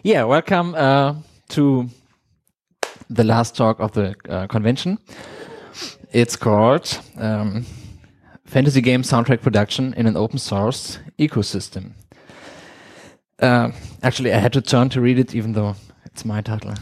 Yeah, welcome to the last talk of the convention. It's called Fantasy Game Soundtrack Production in an Open Source Ecosystem. Actually, I had to turn to read it, even though it's my title.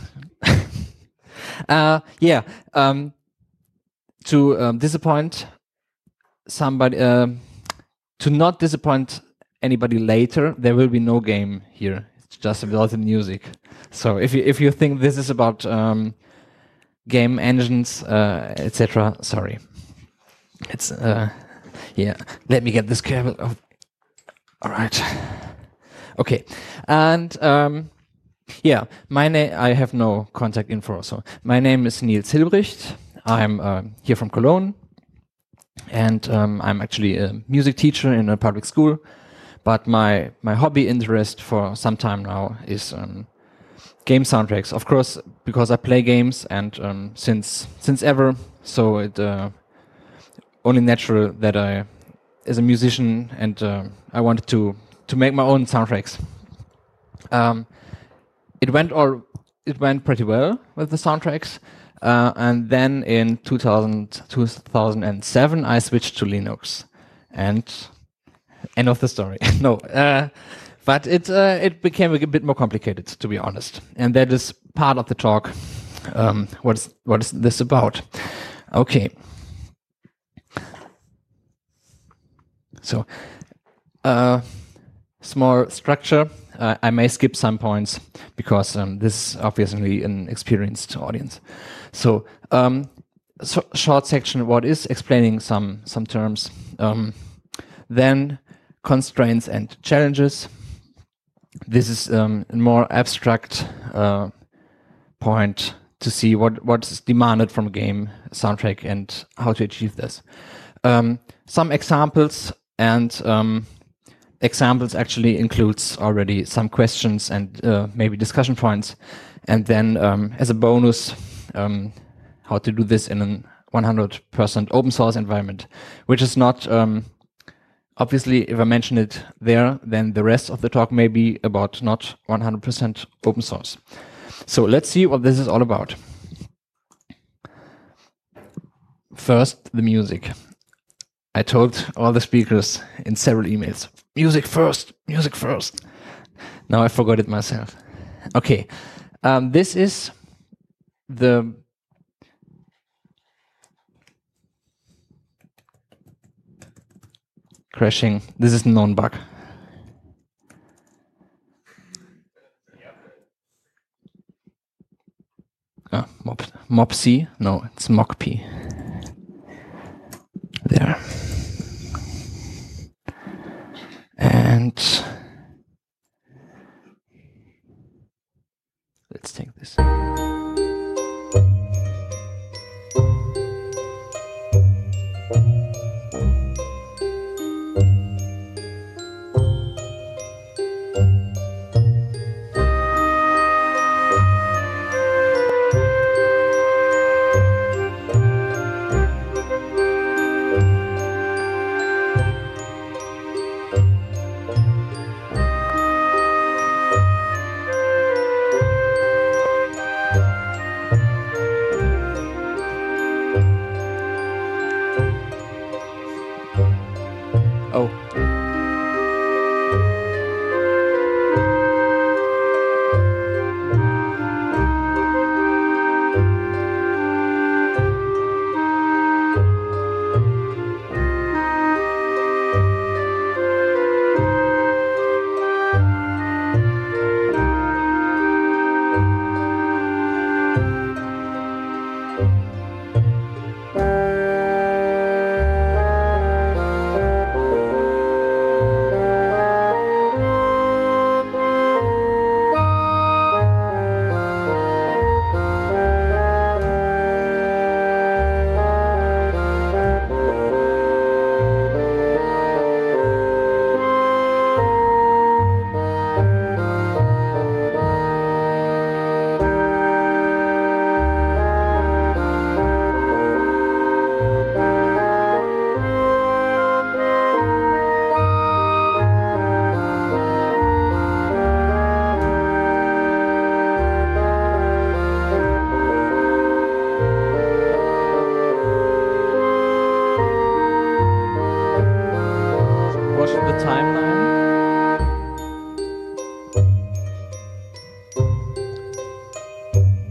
To disappoint somebody, to not disappoint anybody later, there will be no game here. It's just about the music. So if you think this is about game engines, etc., sorry. It's yeah. Let me get this cable. Oh. All right. Okay, and yeah, my name. I have no contact info. So my name is Nils Hilbricht. I'm here from Cologne, and I'm actually a music teacher in a public school. But my hobby interest for some time now is game soundtracks. Of course, because I play games and since ever, so it only natural that I, as a musician, and I wanted to make my own soundtracks. It went pretty well with the soundtracks, and then in 2007 I switched to Linux, and end of the story. No, but it became a bit more complicated, to be honest, and that is part of the talk. What is this about? Okay. So, small structure. I may skip some points because this is obviously an experienced audience. So, short section. What is explaining some terms? Then constraints and challenges. This is a more abstract point to see what is demanded from a game soundtrack and how to achieve this. Some examples, and examples actually includes already some questions and maybe discussion points, and then as a bonus, how to do this in a 100% open source environment, which is not obviously, if I mention it there, then the rest of the talk may be about not 100% open source. So let's see what this is all about. First, the music. I told all the speakers in several emails, music first, music first. Now I forgot it myself. Okay, this is the crashing. This is a known bug. Mopsy? No, it's Mockp. There. And let's take this.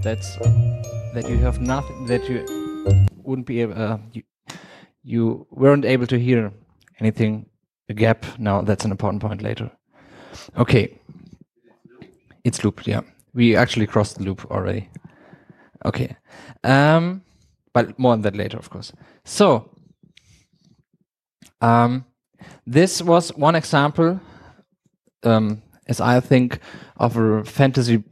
That's that you have nothing, that you wouldn't be able, you weren't able to hear anything, a gap. Now that's an important point later. Okay. It's looped, yeah. We actually crossed the loop already. Okay. But more on that later, of course. So, this was one example, as I think, of a fantasy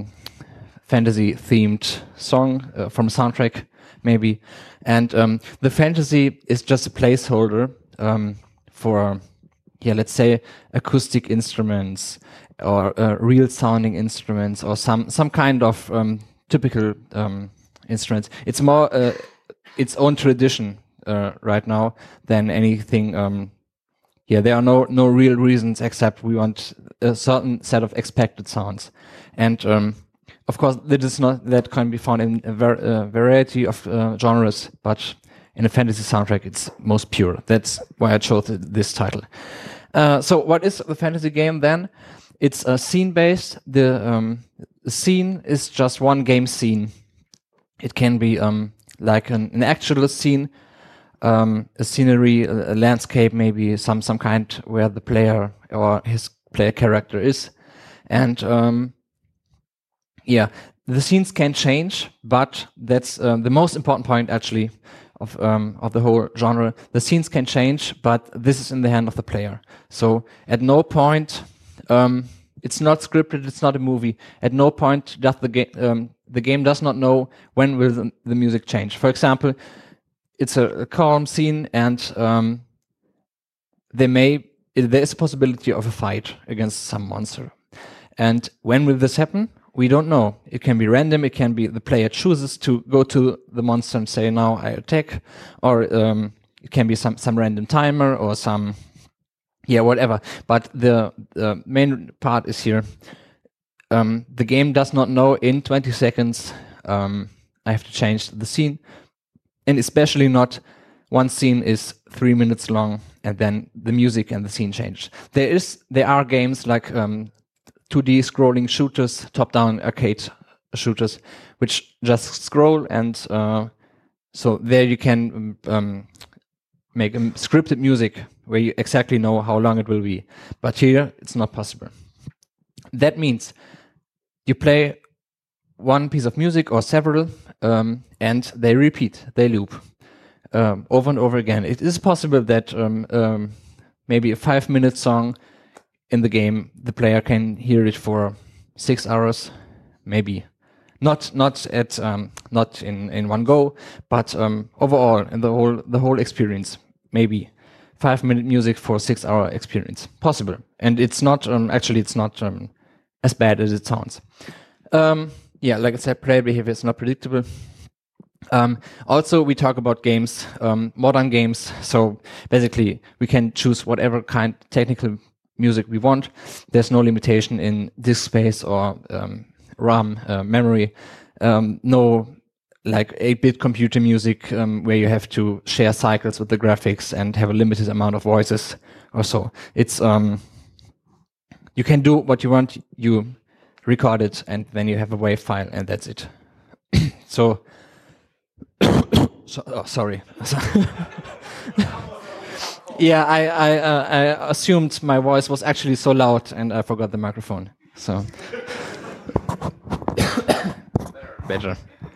themed song from a soundtrack, maybe. And the fantasy is just a placeholder for, let's say, acoustic instruments or real sounding instruments or some kind of typical instruments. It's more its own tradition right now than anything. There are no real reasons except we want a certain set of expected sounds, and of course that can be found in a variety of genres, but in a fantasy soundtrack it's most pure. That's why I chose this title. So what is the fantasy game then? It's scene based. The scene is just one game scene. It can be like an actual scene, a scenery, a landscape, maybe some kind where the player or his player character is, and the scenes can change, but that's the most important point actually of the whole genre. The scenes can change, but this is in the hand of the player. So at no point, it's not scripted. It's not a movie. At no point does the game does not know when will the music change. For example, it's a calm scene, and there is a possibility of a fight against some monster. And when will this happen? We don't know. It can be random. It can be the player chooses to go to the monster and say, now I attack. Or it can be some random timer or some, whatever. But the main part is here. The game does not know in 20 seconds I have to change the scene. And especially not one scene is 3 minutes long and then the music and the scene change. There are games like 2D scrolling shooters, top-down arcade shooters, which just scroll, and so there you can make a scripted music where you exactly know how long it will be. But here it's not possible. That means you play one piece of music or several, and they repeat, they loop over and over again. It is possible that maybe a 5-minute song in the game, the player can hear it for 6 hours, maybe not in one go, but overall in the whole experience, maybe 5-minute music for 6-hour experience, possible. And it's not actually it's not as bad as it sounds. Like I said, player behavior is not predictable. Also, we talk about games, modern games. So basically, we can choose whatever kind of technical music we want. There's no limitation in disk space or RAM memory. No like 8-bit computer music where you have to share cycles with the graphics and have a limited amount of voices or so. It's you can do what you want. You record it and then you have a WAV file and that's it. So sorry. I assumed my voice was actually so loud and I forgot the microphone. So better.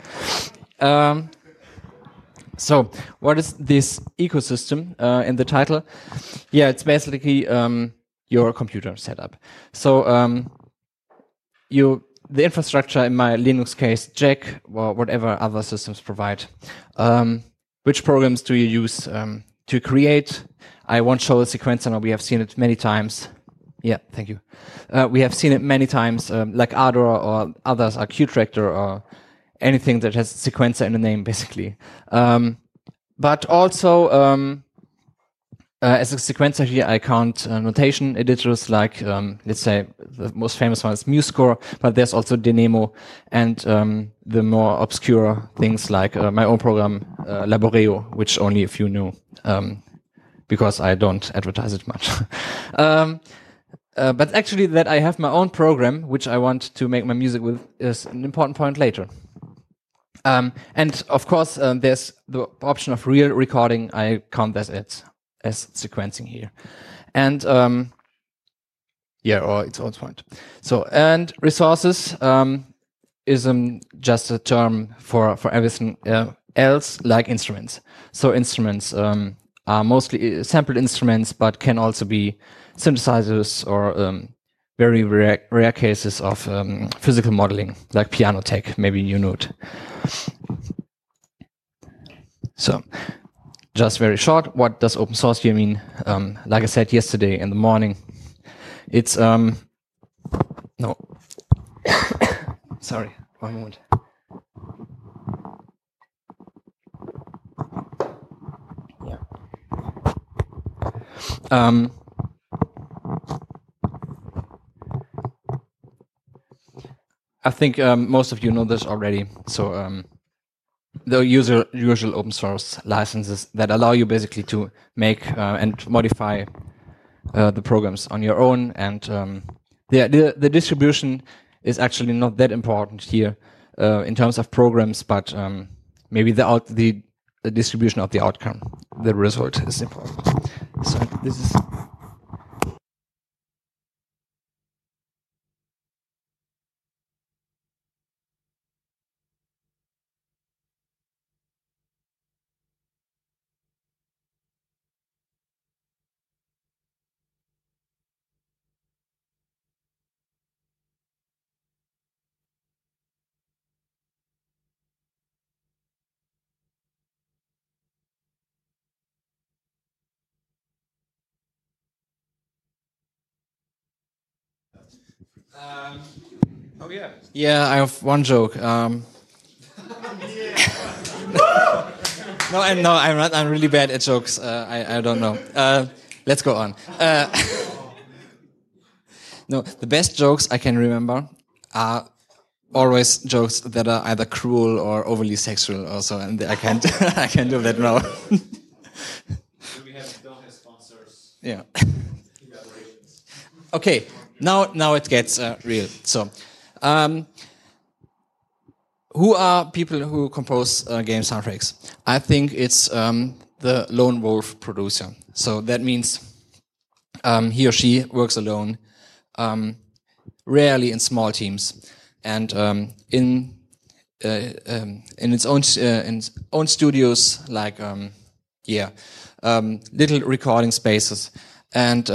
So what is this ecosystem in the title? It's basically your computer setup. So the infrastructure, in my Linux case, Jack or whatever other systems provide. Which programs do you use to create? I won't show the sequencer now. We have seen it many times. Yeah, thank you. We have seen it many times, like Ardor or others, or Qtractor or anything that has sequencer in the name, basically. But also, as a sequencer here, I count notation editors like, let's say, the most famous one is MuseScore, but there's also Dynamo and the more obscure things like my own program, Laboreo, which only a few know, because I don't advertise it much. But actually that I have my own program, which I want to make my music with, is an important point later. And of course, there's the option of real recording. I count that as sequencing here. And yeah, or its own point. So, and resources is just a term for everything else, like instruments. So instruments are mostly sampled instruments, but can also be synthesizers or very rare cases of physical modeling, like piano tech. Maybe you know it. So, just very short, what does open source here mean? Like I said yesterday in the morning, it's no. Sorry, one moment. Yeah. I think most of you know this already. So the usual open source licenses that allow you basically to make and modify the programs on your own, and the distribution is actually not that important here in terms of programs, but maybe the distribution of the outcome, the result, is important. So this is. Oh yeah. Yeah, I have one joke. No, I'm not. I'm really bad at jokes. I don't know. Let's go on. No, the best jokes I can remember are always jokes that are either cruel or overly sexual. Also, and I can't. I can't do that now. Don't have sponsors. Yeah. Okay. Now it gets real. So. Who are people who compose game soundtracks? I think it's the lone wolf producer. So that means he or she works alone, rarely in small teams, and in its own studios, like little recording spaces, and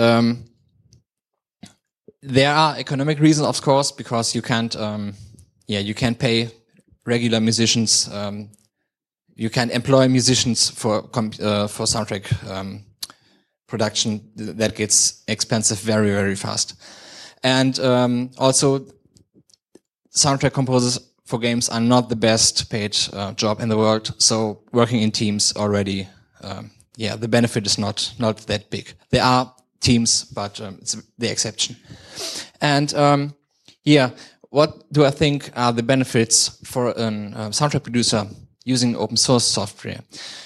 there are economic reasons, of course, because you can't pay regular musicians. You can employ musicians for soundtrack production. That gets expensive very, very fast. And also, soundtrack composers for games are not the best paid job in the world. So working in teams already, the benefit is not that big. There are teams, but it's the exception. And what do I think are the benefits for a soundtrack producer using open source software?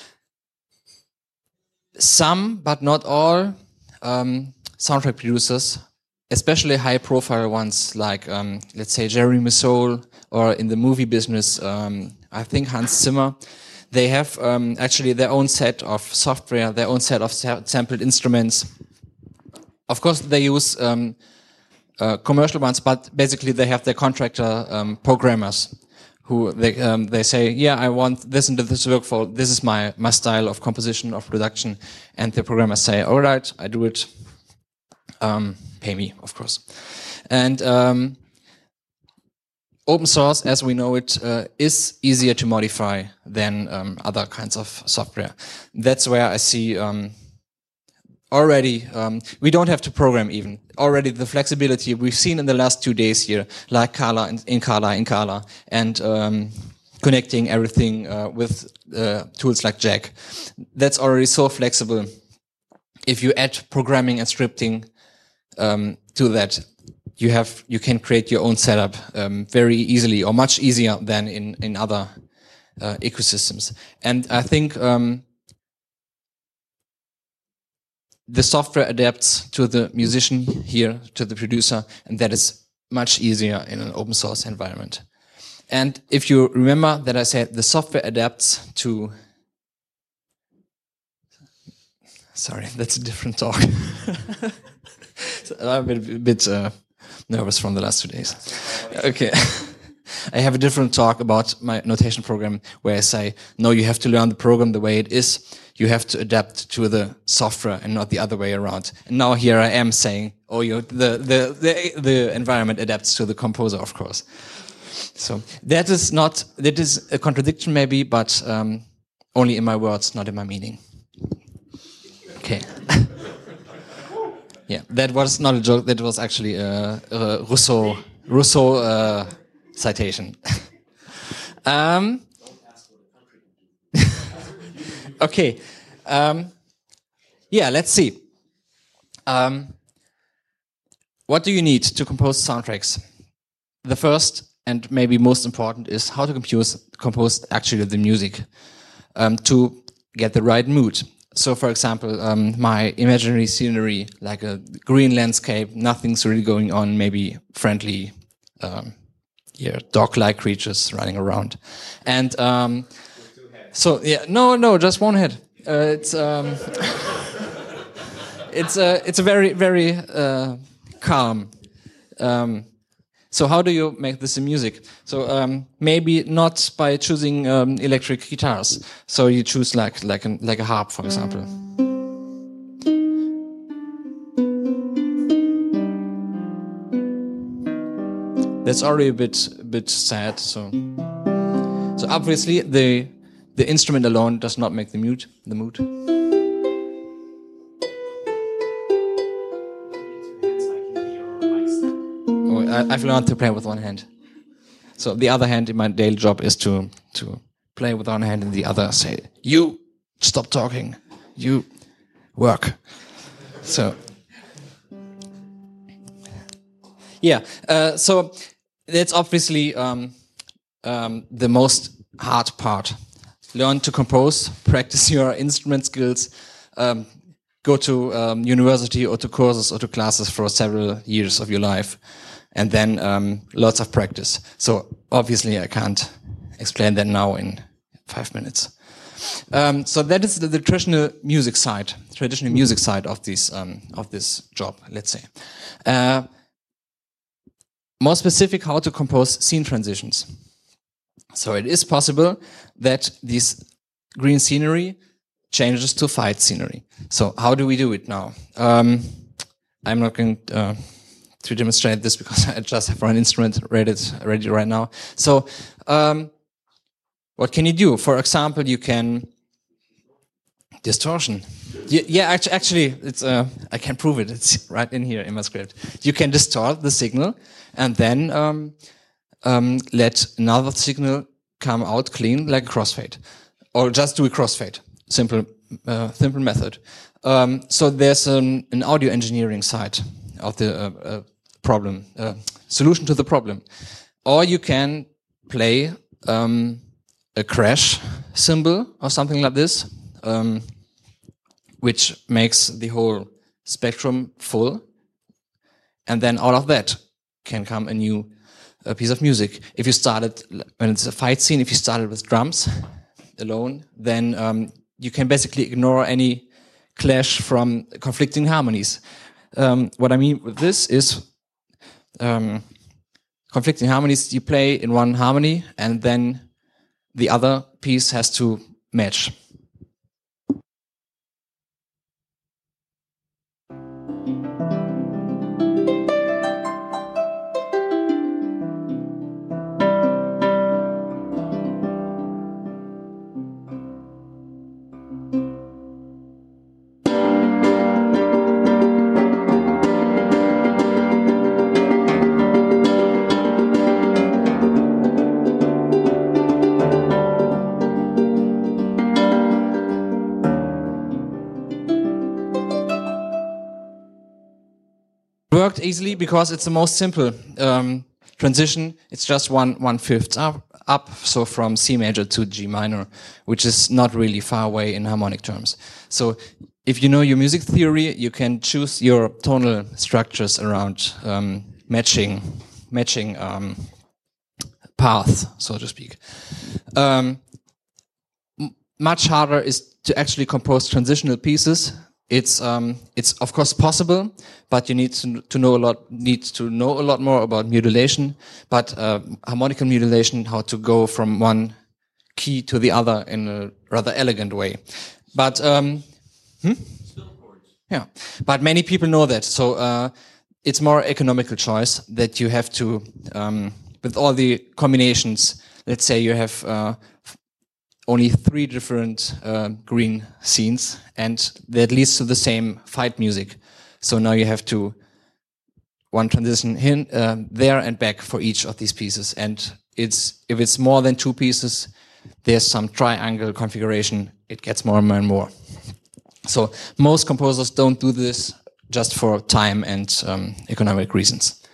Some, but not all, soundtrack producers, especially high-profile ones like, let's say, Jerry Masoul, or in the movie business, I think Hans Zimmer, they have actually their own set of software, their own set of sampled instruments. Of course, they use commercial ones, but basically they have their contractor programmers who they say, yeah, I want this and this workflow. This is my style of composition, of production. And the programmers say, all right, I do it. Pay me, of course. And open source, as we know it, is easier to modify than other kinds of software. That's where I see already, we don't have to program even. Already the flexibility we've seen in the last 2 days here, like Kala, in Kala, and connecting everything with tools like Jack. That's already so flexible. If you add programming and scripting to that, you can create your own setup very easily, or much easier than in other ecosystems. And I think the software adapts to the musician here, to the producer, and that is much easier in an open source environment. And if you remember that I said the software adapts to... Sorry, that's a different talk. So I'm a bit nervous from the last 2 days. Okay. I have a different talk about my notation program where I say, no, you have to learn the program the way it is. You have to adapt to the software and not the other way around. And now here I am saying, oh, the environment adapts to the composer, of course. So that is a contradiction maybe, but only in my words, not in my meaning. Okay. Yeah, that was not a joke. That was actually a Rousseau citation. Okay. Yeah, let's see. What do you need to compose soundtracks? The first and maybe most important is how to compose actually the music to get the right mood. So, for example, my imaginary scenery, like a green landscape, nothing's really going on, maybe friendly, dog-like creatures running around. And so, yeah, no, just one head. It's a very, very calm. So how do you make this in music? So maybe not by choosing electric guitars. So you choose like a harp, for example. That's already a bit sad. So obviously the instrument alone does not make the mood. I've learned to play with one hand. So the other hand in my daily job is to play with one hand and the other say, you stop talking, you work. So yeah, so that's obviously the most hard part. Learn to compose, practice your instrument skills, go to university or to courses or to classes for several years of your life. And then lots of practice. So obviously I can't explain that now in 5 minutes. So that is the traditional music side of this job, let's say. More specific, how to compose scene transitions. So it is possible that this green scenery changes to fight scenery. So how do we do it now? I'm not going to demonstrate this because I just have one instrument ready right now. So, what can you do? For example, you can distortion. Yeah, actually, it's I can prove it. It's right in here in my script. You can distort the signal and then let another signal come out clean, like a crossfade, or just do a crossfade. Simple method. So there's an audio engineering side of the problem, solution to the problem. Or you can play a crash symbol or something like this, which makes the whole spectrum full. And then out of that can come a new piece of music. If you started, when it's a fight scene, if you started with drums alone, then you can basically ignore any clash from conflicting harmonies. What I mean with this is conflicting harmonies, you play in one harmony and then the other piece has to match. Worked easily because it's the most simple transition. It's just one fifth up, so from C major to G minor, which is not really far away in harmonic terms. So if you know your music theory, you can choose your tonal structures around matching path, so to speak. Much harder is to actually compose transitional pieces. It's of course possible, but you need to know a lot more about modulation, but harmonical modulation, how to go from one key to the other in a rather elegant way. But yeah, but many people know that, so it's more economical choice that you have to with all the combinations. Let's say you have only 3 different green scenes, and that leads to the same fight music. So now you have to one transition there and back for each of these pieces. And if it's more than 2 pieces, there's some triangle configuration. It gets more and more and more. So most composers don't do this just for time and economic reasons.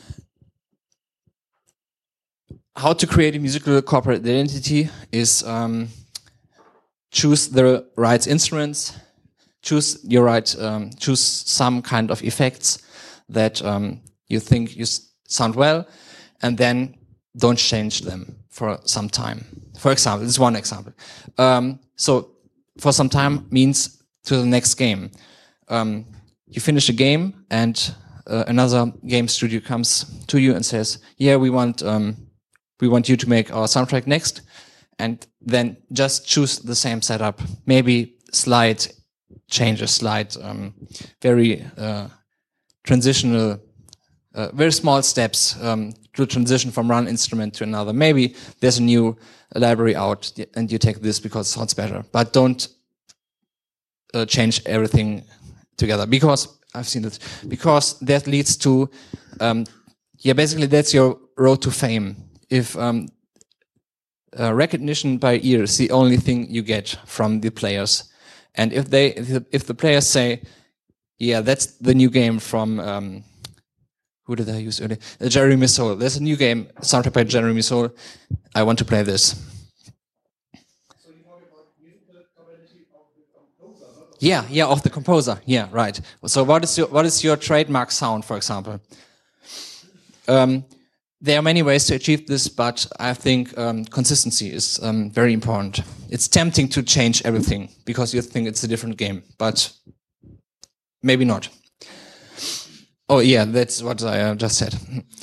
How to create a musical corporate identity is choose the right instruments, choose some kind of effects that you think you sound well, and then don't change them for some time. For example, this is one example. So for some time means to the next game. You finish a game and another game studio comes to you and says, yeah, we want you to make our soundtrack next, and then just choose the same setup. Maybe slight changes, very transitional, very small steps to transition from one instrument to another. Maybe there's a new library out and you take this because it sounds better, but don't change everything together, because I've seen it, because that leads to, basically that's your road to fame. If recognition by ear is the only thing you get from the players, and if the players say, yeah, that's the new game from who did I use earlier? Jeremy Soule. There's a new game soundtrack by Jeremy Soule. I want to play this. So you talk about musical capability of the composer. Yeah, of the composer. Yeah, right. So what is your trademark sound, for example? There are many ways to achieve this, but I think consistency is very important. It's tempting to change everything because you think it's a different game, but maybe not. Oh yeah, that's what I just said.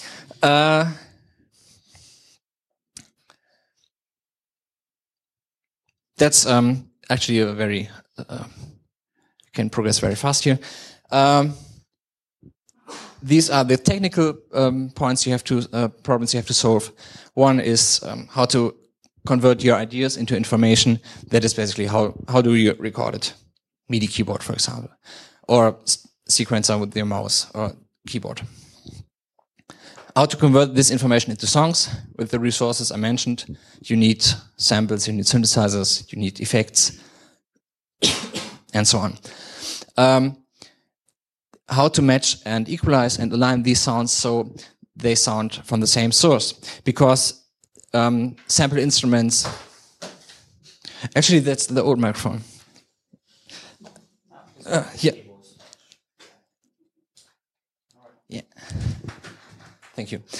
That's actually a very can progress very fast here. These are the technical points you have to problems you have to solve. One is how to convert your ideas into information. That is basically how do you record it? MIDI keyboard, for example, or sequencer with your mouse or keyboard. How to convert this information into songs with the resources I mentioned. You need samples, you need synthesizers, you need effects, and so on. How to match and equalize and align these sounds so they sound from the same source. Because sample instruments... Actually, that's the old microphone. Yeah. Yeah. Thank you.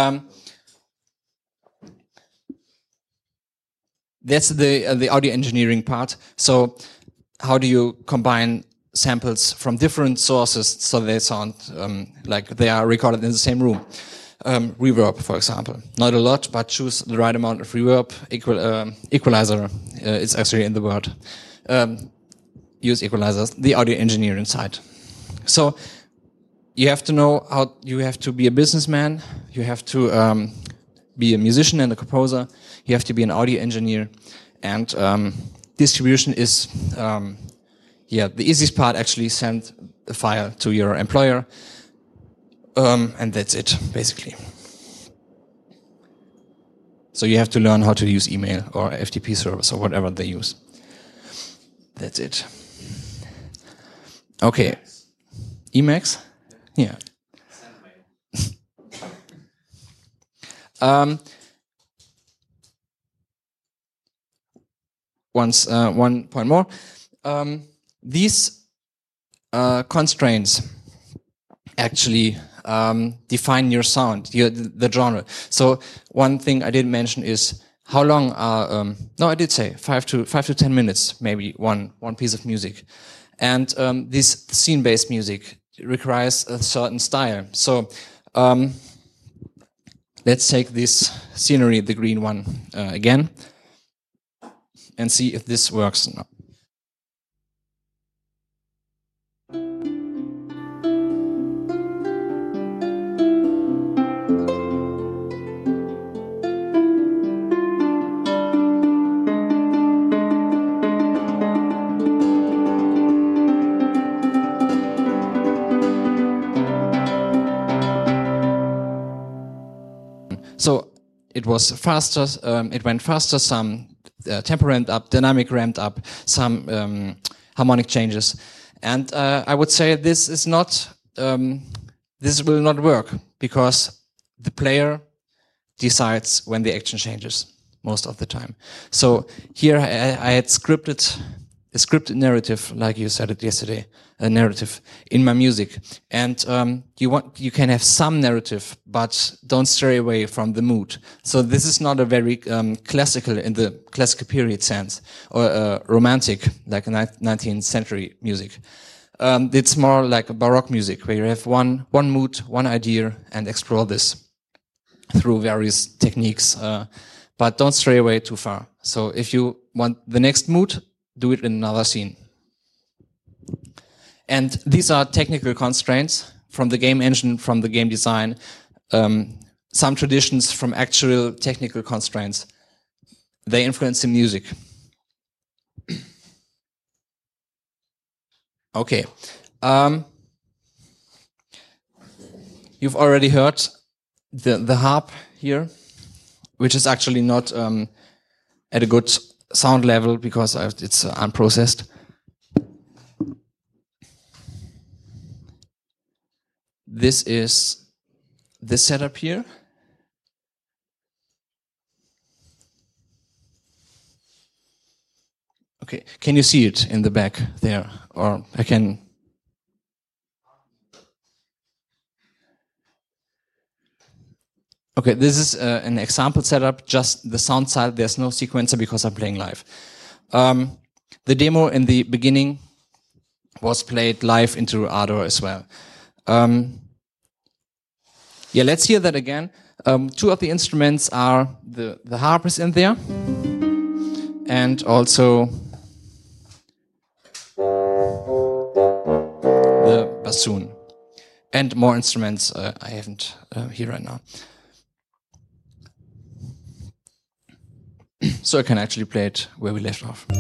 That's the audio engineering part. So how do you combine samples from different sources so they sound like they are recorded in the same room? Reverb, for example. Not a lot, but choose the right amount of reverb. Equalizer, it's actually in the word. Use equalizers, the audio engineering side. So you have to know how, you have to be a businessman, you have to be a musician and a composer, you have to be an audio engineer, and distribution is, the easiest part. Actually send the file to your employer, and that's it, basically. So you have to learn how to use email or FTP servers or whatever they use. That's it. Okay. Emacs? Yeah. One point more. These constraints actually define your sound, the genre. So one thing I didn't mention is how long are no, I did say 5 to 10 minutes, maybe one piece of music, and this scene-based music requires a certain style. So let's take this scenery, the green one, again, and see if this works or not. So it was faster, it went faster, some tempo ramped up, dynamic ramped up, some harmonic changes. And I would say this is not, this will not work because the player decides when the action changes most of the time. So here I had a scripted narrative, like you said it yesterday, a narrative in my music. And you can have some narrative, but don't stray away from the mood. So this is not a very classical, in the classical period sense, or romantic, like a 19th century music. It's more like a Baroque music, where you have one mood, one idea, and explore this through various techniques, but don't stray away too far. So if you want the next mood, do it in another scene. And these are technical constraints from the game engine, from the game design, some traditions from actual technical constraints. They influence the music. Okay. You've already heard the harp here, which is actually not at a good sound level because it's unprocessed. This is this setup here. Okay, can you see it in the back there? Or I can... Okay, this is an example setup, just the sound side. There's no sequencer because I'm playing live. The demo in the beginning was played live into Ardor as well. Yeah, let's hear that again. Two of the instruments are the harp is in there, and also the bassoon, and more instruments I haven't here right now. So I can actually play it where we left off.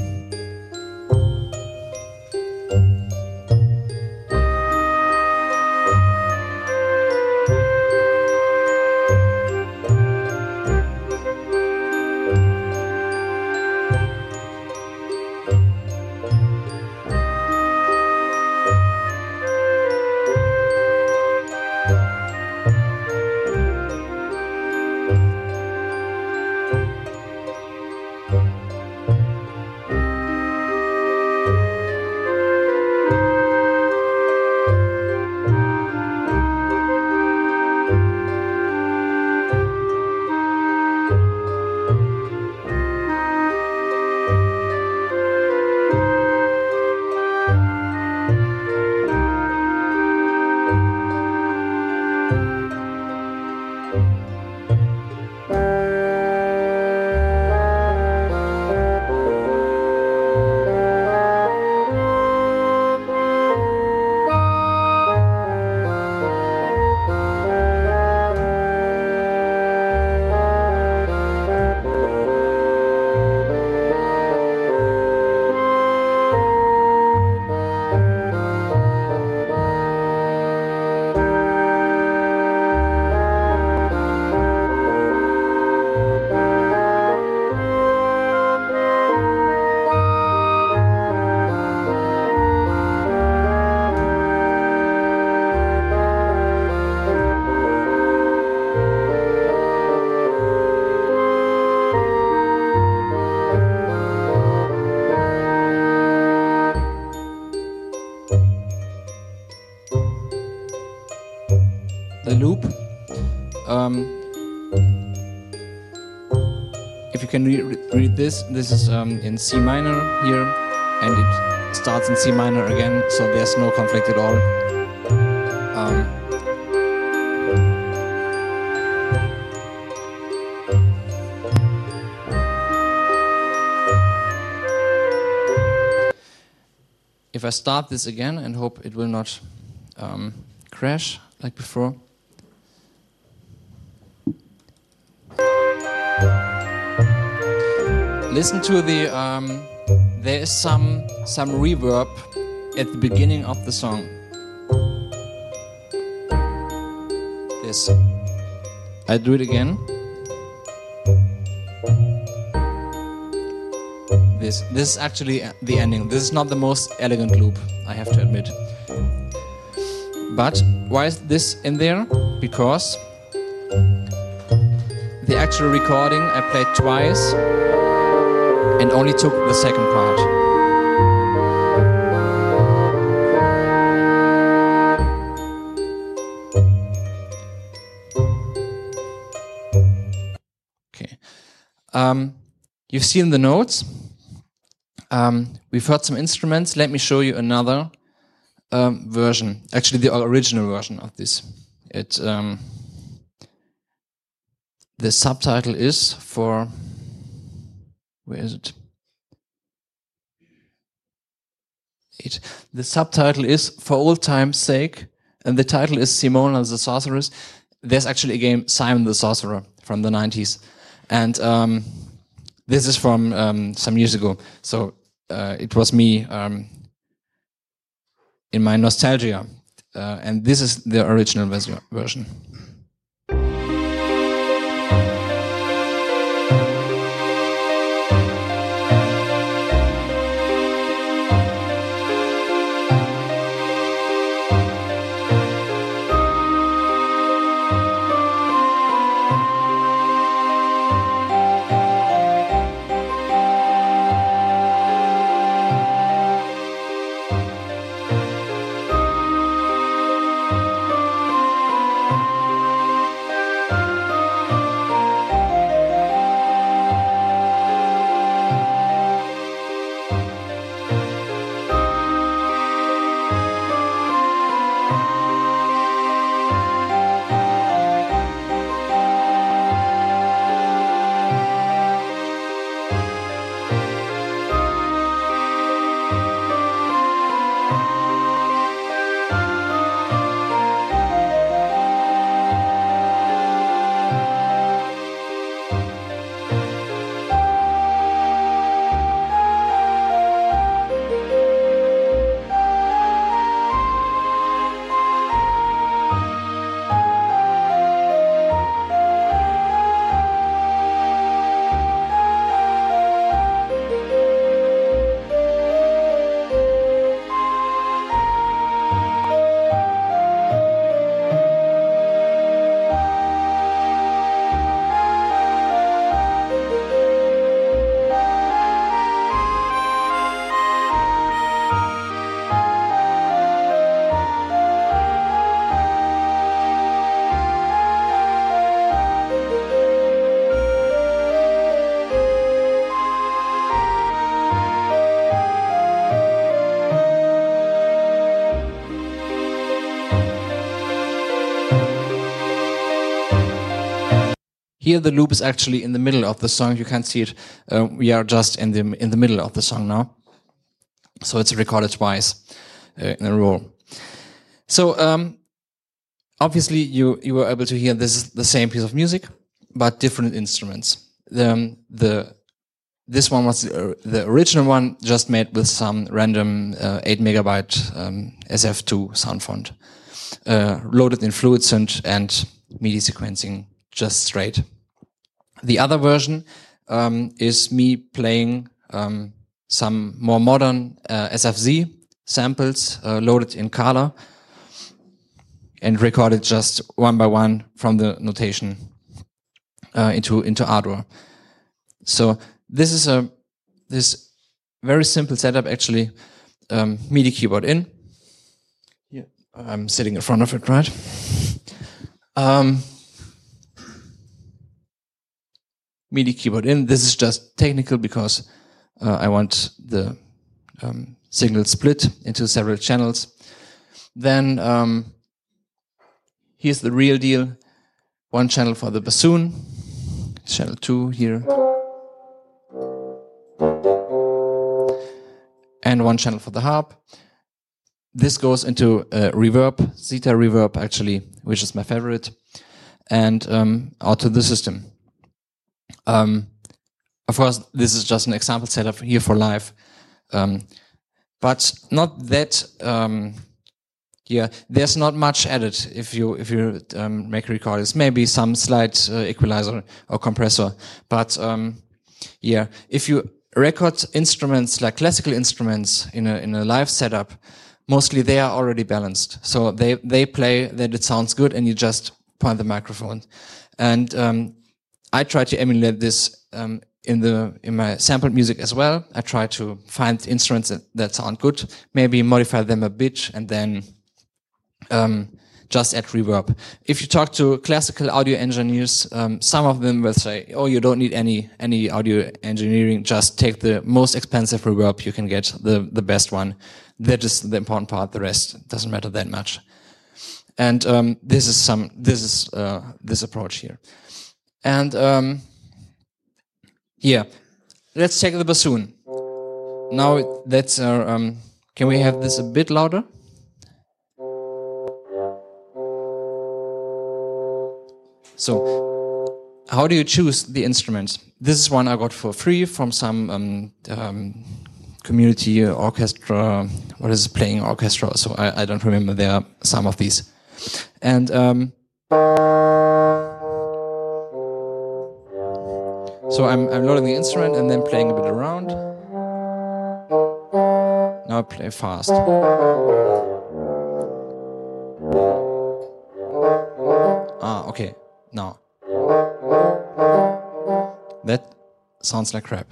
if you can read this, this is in C minor here, and it starts in C minor again, so there's no conflict at all. If I start this again and hope it will not crash like before. Listen to the, there is some reverb at the beginning of the song. This. I do it again. This is actually the ending. This is not the most elegant loop, I have to admit. But why is this in there? Because the actual recording I played twice and only took the second part. Okay. You've seen the notes. We've heard some instruments. Let me show you another version. Actually, the original version of this. The subtitle is for... Where is it? The subtitle is For Old Time's Sake, and the title is Simona the Sorceress. There's actually a game, Simon the Sorcerer, from the 90s. And this is from some years ago. So it was me in my nostalgia. And this is the original version. Here the loop is actually in the middle of the song. You can't see it. We are just in the middle of the song now. So it's recorded twice in a row. So obviously you were able to hear this is the same piece of music, but different instruments. This one was the original one, just made with some random 8 megabyte SF2 sound font, loaded in FluidSynth and MIDI sequencing just straight. The other version is me playing some more modern SFZ samples loaded in Kala and recorded just one by one from the notation into Ardour. So this is this very simple setup actually. MIDI keyboard in. Yeah, I'm sitting in front of it, right? MIDI keyboard in. This is just technical because I want the signal split into several channels. Then here's the real deal. One channel for the bassoon, channel 2 here, and one channel for the harp. This goes into reverb, Zeta reverb actually, which is my favorite, and out to the system. Of course, this is just an example setup here for live, but not that. There's not much added if you make recordings. Maybe some slight equalizer or compressor, but if you record instruments like classical instruments in a live setup, mostly they are already balanced. So they play that it sounds good, and you just point the microphone. And I try to emulate this in my sampled music as well. I try to find instruments that sound good, maybe modify them a bit, and then just add reverb. If you talk to classical audio engineers, some of them will say, "Oh, you don't need any audio engineering. Just take the most expensive reverb you can get, the best one. That is the important part. The rest doesn't matter that much." And this is this approach here. And let's take the bassoon. Now that's can we have this a bit louder? So, how do you choose the instruments? This is one I got for free from some community orchestra. What is it, playing orchestra? So I don't remember. There are some of these, and so I'm loading the instrument and then playing a bit around. Now I play fast. Okay. Now, that sounds like crap.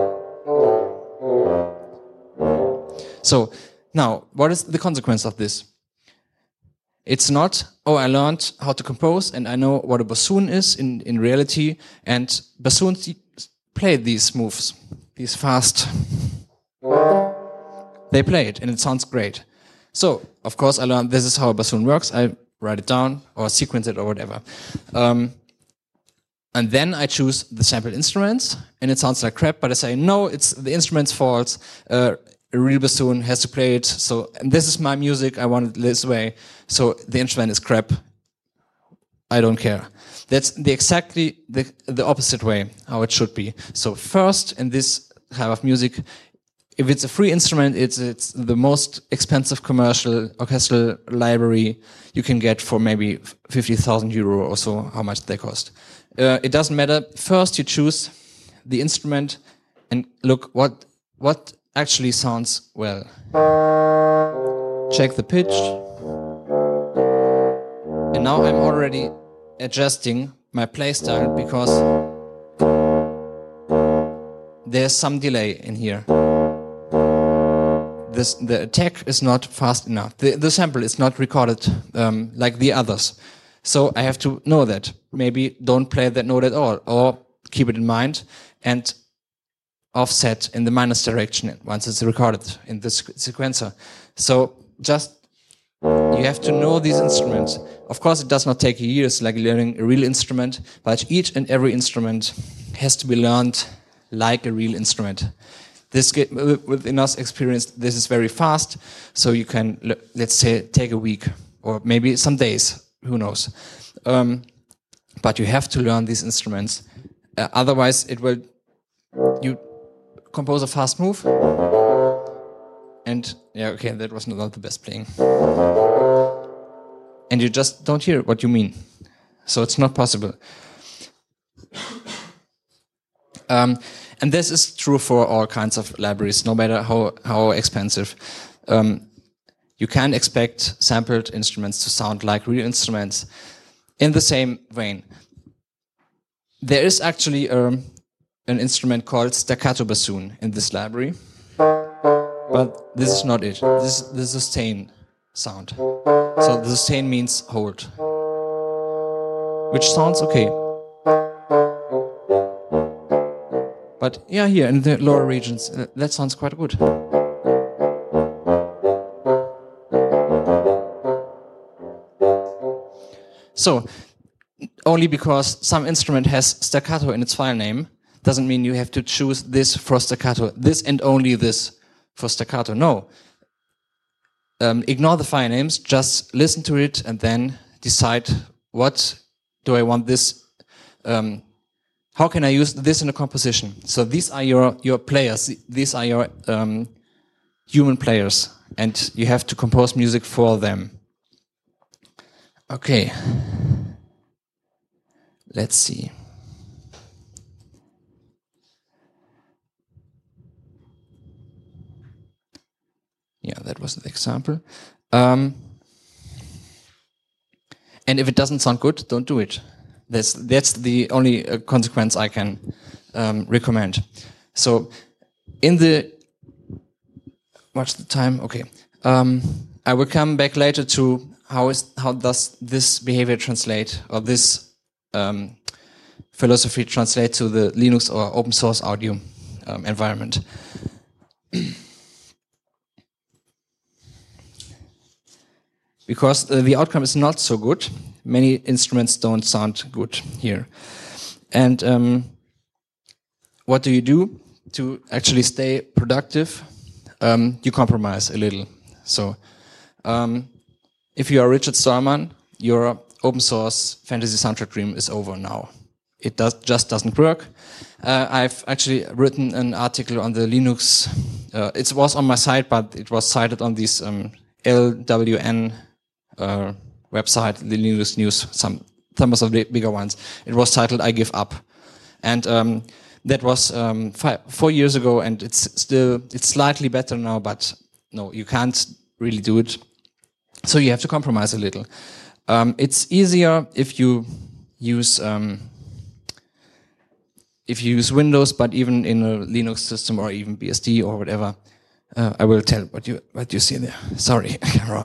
So, now, what is the consequence of this? It's not, oh, I learned how to compose and I know what a bassoon is in reality, and bassoons play these moves, these fast. They play it and it sounds great. So, of course, I learned this is how a bassoon works. I write it down or sequence it or whatever. And then I choose the sampled instruments and it sounds like crap, but I say, no, it's the instrument's fault. A real bassoon has to play it. So, and this is my music. I want it this way. So the instrument is crap. I don't care. That's exactly the opposite way how it should be. So first, in this kind of music, if it's a free instrument, it's the most expensive commercial orchestral library you can get for maybe 50,000 euro or so, how much they cost. It doesn't matter. First, you choose the instrument and look what actually sounds well. Check the pitch. And now I'm already adjusting my play style because there's some delay in here. The attack is not fast enough. The sample is not recorded like the others. So I have to know that. Maybe don't play that note at all, or keep it in mind and offset in the minus direction once it's recorded in the sequencer. So just you have to know these instruments. Of course, it does not take years like learning a real instrument, but each and every instrument has to be learned like a real instrument. This with enough experience, this is very fast, so you can, let's say, take a week or maybe some days, who knows. But you have to learn these instruments. Otherwise, you compose a fast move, and yeah, okay, that was not the best playing. And you just don't hear what you mean. So it's not possible. And this is true for all kinds of libraries, no matter how expensive. You can expect sampled instruments to sound like real instruments in the same vein. There is actually an instrument called staccato bassoon in this library, but this is not it. This is the sustain sound. So the sustain means hold, which sounds okay. But yeah, here in the lower regions, that sounds quite good. So, only because some instrument has staccato in its file name doesn't mean you have to choose this for staccato, this and only this for staccato. No. Ignore the file names, just listen to it and then decide what do I want this, how can I use this in a composition. So these are your players, these are your human players, and you have to compose music for them. Okay. Let's see. Yeah, that was the example. And if it doesn't sound good, don't do it. That's the only consequence I can recommend. So, in the what's the time? Okay, I will come back later to how does this behavior translate, or this philosophy translate to the Linux or open source audio environment. Because the outcome is not so good. Many instruments don't sound good here. And what do you do to actually stay productive? You compromise a little. So if you are Richard Stallman, your open source fantasy soundtrack dream is over now. It just doesn't work. I've actually written an article on the Linux. It was on my site, but it was cited on this LWN website, the Linux News, some of the bigger ones. It was titled "I Give Up," and that was 4 years ago, and it's slightly better now, but no, you can't really do it. So you have to compromise a little. It's easier if you use Windows, but even in a Linux system or even BSD or whatever. I will tell what you see there. Sorry, camera.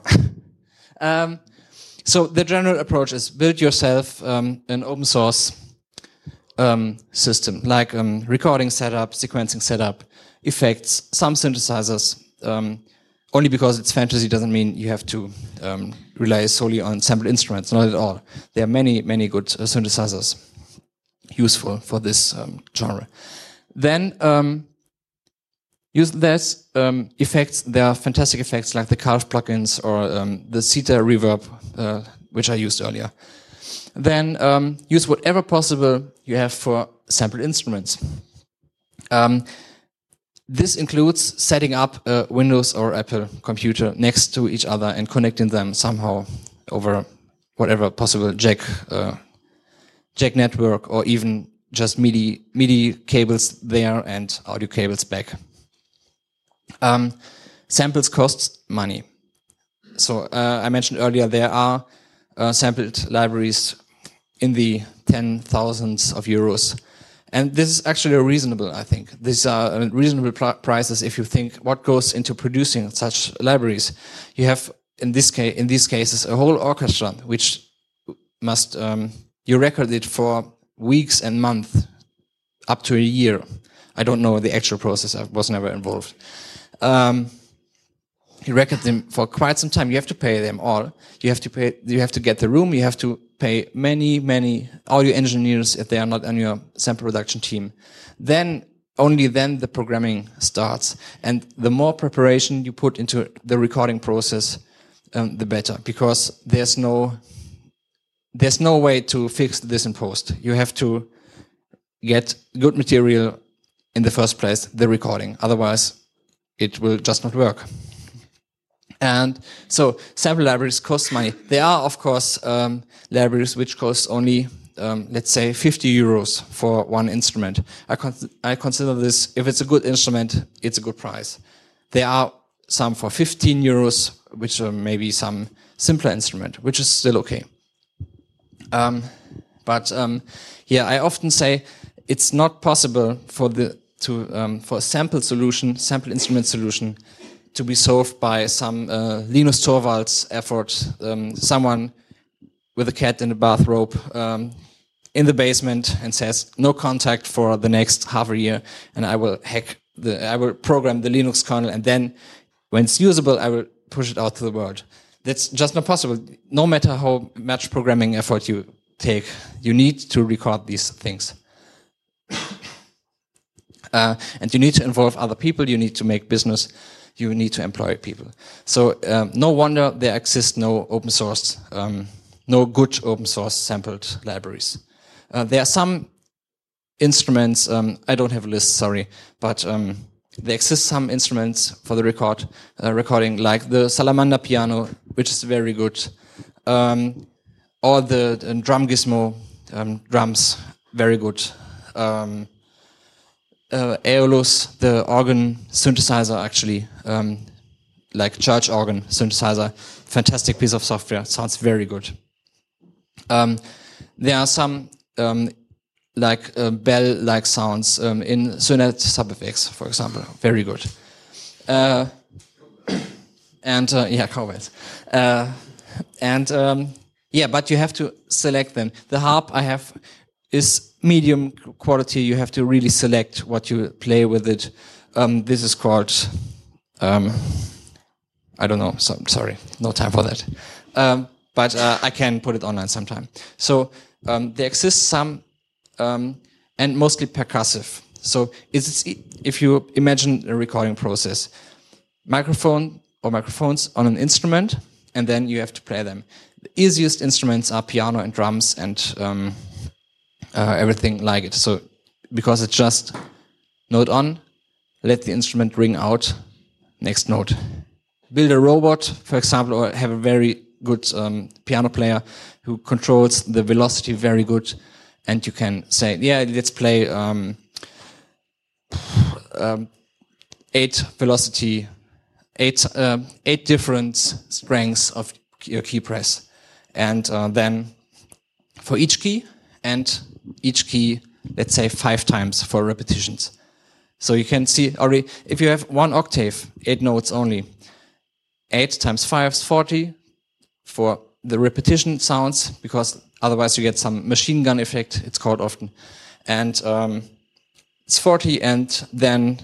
So the general approach is build yourself an open source system, like recording setup, sequencing setup, effects, some synthesizers. Only because it's fantasy doesn't mean you have to rely solely on sampled instruments, not at all. There are many, many good synthesizers useful for this genre. Then use this effects. There are fantastic effects like the Carve plugins or the Zeta reverb, which I used earlier. Then use whatever possible you have for sampled instruments. This includes setting up a Windows or Apple computer next to each other and connecting them somehow over whatever possible jack network, or even just MIDI cables there and audio cables back. Samples cost money. So I mentioned earlier there are sampled libraries in the 10,000s of euros. And this is actually reasonable, I think. These are reasonable prices if you think what goes into producing such libraries. You have, in these cases, a whole orchestra which must, you record it for weeks and months, up to a year. I don't know the actual process, I was never involved. You record them for quite some time. You have to pay them all. You have to get the room, you have to pay many audio engineers if they are not on your sample production team. Only then the programming starts. And the more preparation you put into the recording process, the better, because there's no way to fix this in post. You have to get good material in the first place, the recording. Otherwise, it will just not work. And so sample libraries cost money. There are, of course, libraries which cost only, let's say, 50 euros for one instrument. I consider this, if it's a good instrument, it's a good price. There are some for 15 euros, which are maybe some simpler instrument, which is still okay. Yeah, I often say it's not possible for a sample instrument solution to be solved by some Linus Torvalds effort, someone with a cat in a bathrobe in the basement and says no contact for the next half a year, and I will program the Linux kernel, and then when it's usable, I will push it out to the world. That's just not possible. No matter how much programming effort you take, you need to record these things. And you need to involve other people, you need to make business, you need to employ people. So no wonder there exist no open source, no good open source sampled libraries. There are some instruments, I don't have a list, sorry, but there exist some instruments for the recording, like the Salamander piano, which is very good, or the drum gizmo drums, very good. Aeolus, the organ synthesizer, actually, like church organ synthesizer, fantastic piece of software, sounds very good. There are some like bell-like sounds in Sonet SubFX, for example, very good. And yeah, cowbells. Yeah, but you have to select them. The harp I have is medium quality. You have to really select what you play with it. This is called, I don't know, sorry, no time for that. But I can put it online sometime. So there exists some, and mostly percussive. So if you imagine a recording process, microphone or microphones on an instrument, and then you have to play them. The easiest instruments are piano and drums and everything like it. So because it's just note on, let the instrument ring out, next note. Build a robot, for example, or have a very good piano player who controls the velocity very good, and you can say, yeah, let's play 8 different strengths of your key press, and then for each key, and each key, let's say 5 times for repetitions. So you can see already, if you have 1 octave, 8 notes only, 8 times 5 is 40 for the repetition sounds, because otherwise you get some machine gun effect, it's called often. And it's 40, and then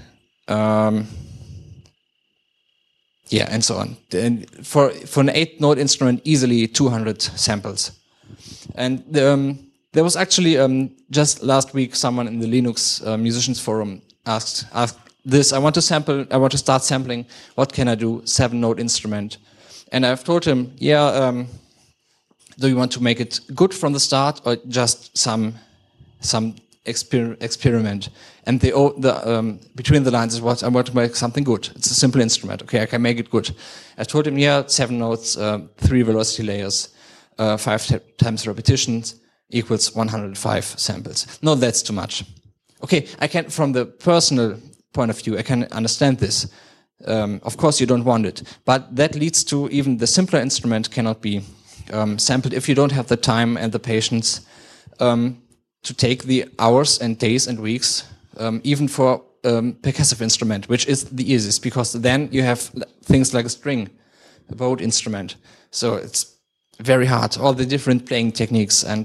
yeah, and so on. And for an 8-note instrument, easily 200 samples. And there was actually just last week someone in the Linux musicians forum asked this. I want to start sampling. What can I do? 7-note instrument. And I've told him, yeah, do you want to make it good from the start, or just some experiment? And between the lines is what I want to make something good. It's a simple instrument. Okay, I can make it good. I told him, yeah, 7 notes, 3 velocity layers, 5 times repetitions equals 105 samples. No, that's too much. Okay, I can, from the personal point of view, I can understand this. Of course, you don't want it, but that leads to even the simpler instrument cannot be sampled if you don't have the time and the patience to take the hours and days and weeks, even for percussive instrument, which is the easiest, because then you have things like a string, a bowed instrument. So it's very hard, all the different playing techniques, and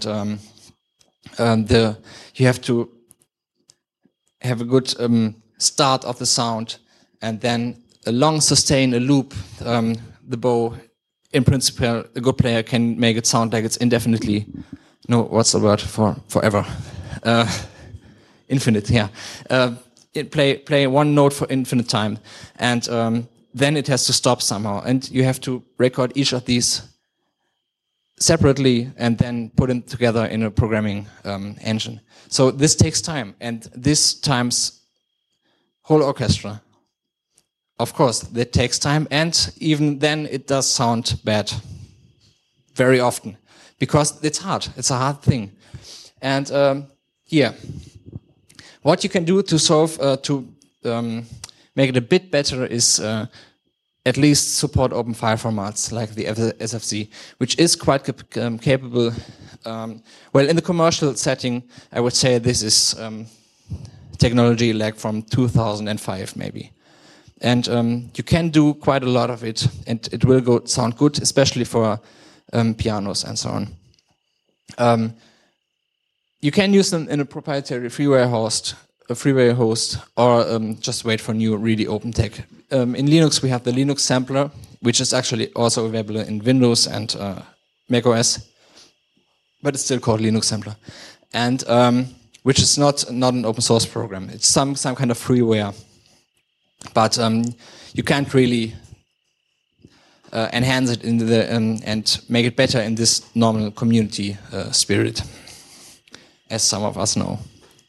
you have to have a good start of the sound, and then a long sustain, a loop. The bow, in principle, a good player can make it sound like it's indefinitely. No, what's the word for forever? Infinite, yeah. Play 1 note for infinite time, and then it has to stop somehow, and you have to record each of these separately and then put them together in a programming engine. So this takes time, and this times whole orchestra. Of course, that takes time, and even then it does sound bad very often, because it's hard. It's a hard thing. And yeah, what you can do to solve, make it a bit better is at least support open file formats like the SFC, which is quite capable. Well, in the commercial setting, I would say this is technology like from 2005 maybe. And you can do quite a lot of it, and it will sound good, especially for pianos and so on. you can use them in a proprietary freeware host, or just wait for new really open tech. In Linux, we have the Linux sampler, which is actually also available in Windows and Mac OS, but it's still called Linux sampler, and which is not an open source program. It's some kind of freeware, but you can't really enhance it in the and make it better in this normal community spirit, as some of us know.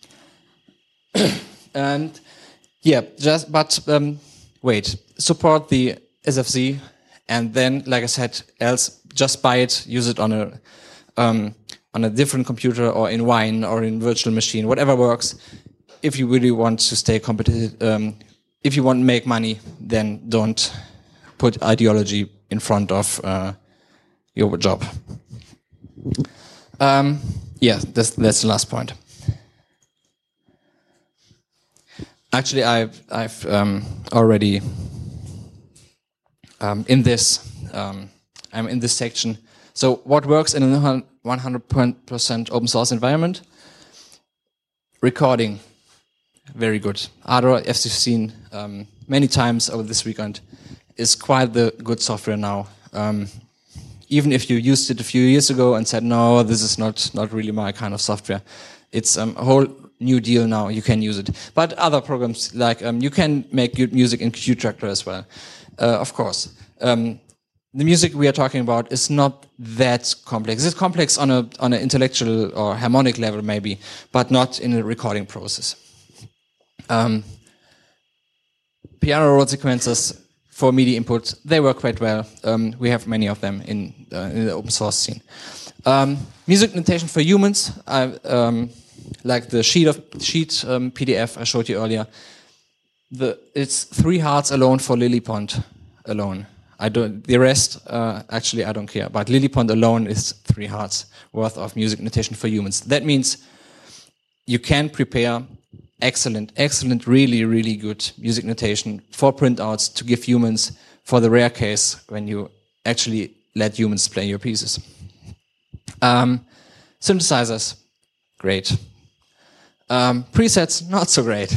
And yeah, wait, support the SFC, and then, like I said, else just buy it, use it on a different computer or in Wine or in virtual machine, whatever works. If you really want to stay competitive, if you want to make money, then don't put ideology in front of your job. Yeah, that's the last point. Actually, I've already in this I'm in this section. So what works in a 100% open source environment? Recording, very good. Ardour, as you've seen many times over this weekend, is quite the good software now. Even if you used it a few years ago and said, no, this is not really my kind of software, it's a whole new deal now. You can use it. But other programs, like you can make good music in QTractor as well, of course. The music we are talking about is not that complex. It's complex on an intellectual or harmonic level maybe, but not in the recording process. Piano roll sequencers for MIDI input, they work quite well. We have many of them in the open source scene. Music notation for humans, like the sheet PDF I showed you earlier. It's 3 hearts alone for Lillipond alone. The rest, actually, I don't care. But Lillipond alone is 3 hearts worth of music notation for humans. That means you can prepare excellent, really, really good music notation for printouts to give humans for the rare case when you actually let humans play your pieces. Synthesizers, great. Presets, not so great.